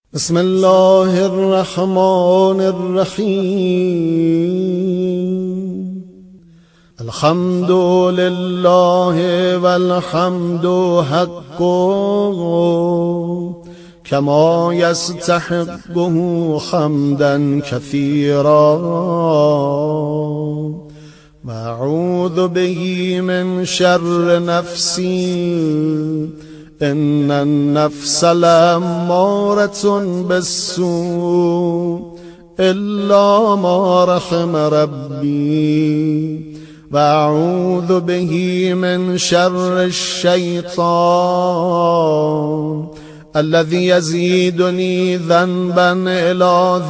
بسم الله الرحمن الرحيم. الحمد لله والحمد حق كما يستحقه حمدا كثيرا، وأعوذ به من شر نفسي إن النفس لأمارة بالسوء إلا ما رحم ربي، وأعوذ به من شر الشيطان الذي يزيدني ذنبا إلى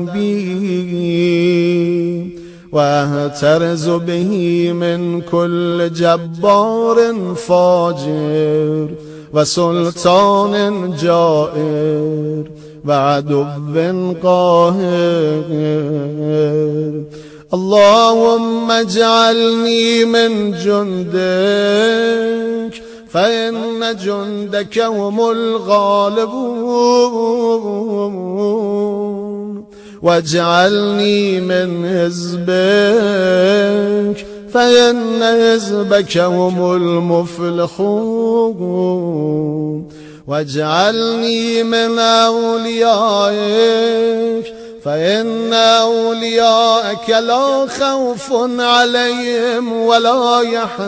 ذنبي، وأهترز به من كل جبار فاجر وسلطان جائر وعدو قاهر. اللهم اجعلني من جندك فإن جندك هم الغالبون، واجعلني من حزبك فإن حزبك هم المفلحون، واجعلني من أوليائك فإن أولياءك لا خوف عليهم ولا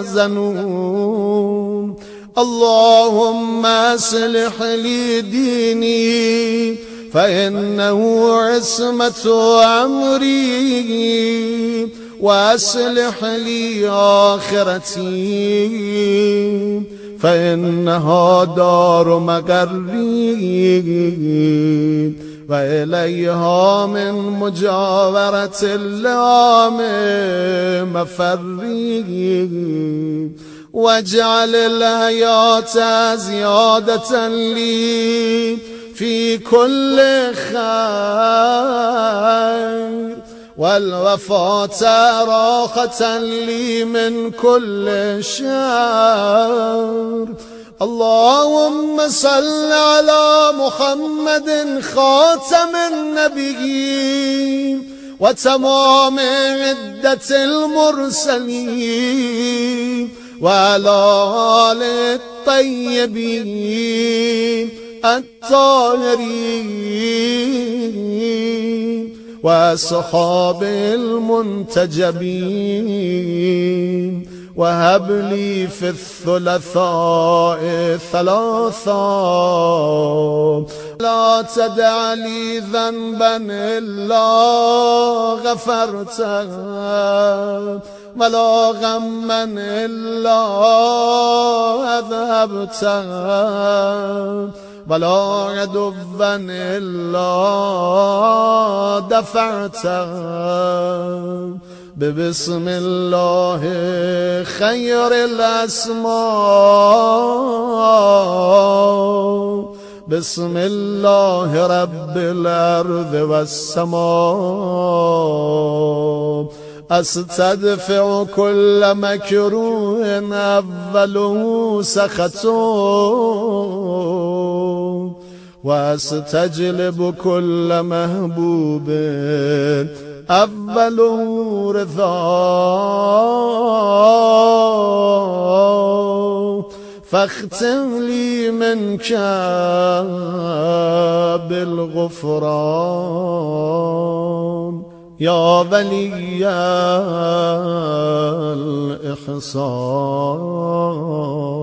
يحزنون. اللهم أصلح لي ديني فإنه عصمة أمري، وأصلح لي آخرتي فإنها دار مقري، وإليها من مجاورة اللام مفري، واجعل الحياة زيادة لي في كل خير، والوفاة راحة لي من كل شر. اللهم صل على محمد خاتم النبيين وتمام عدة المرسلين، وعلى آله الطيبين الطاهرين وأصحاب المنتجبين، وهب لي في الثلاثاء ثلاثا، لا تدع لي ذنبا إلا غفرته، ولا غما إلا أذهبته، ولا عدوا إلا دفعته. ببسم الله خير الأسماء، بسم الله رب الأرض والسماء، أستدفع كل مكروه أوله سخط، وأستجلب كل محبوب أوله رضا، فاختم لي منك بالغفران يا ولي الإحسان.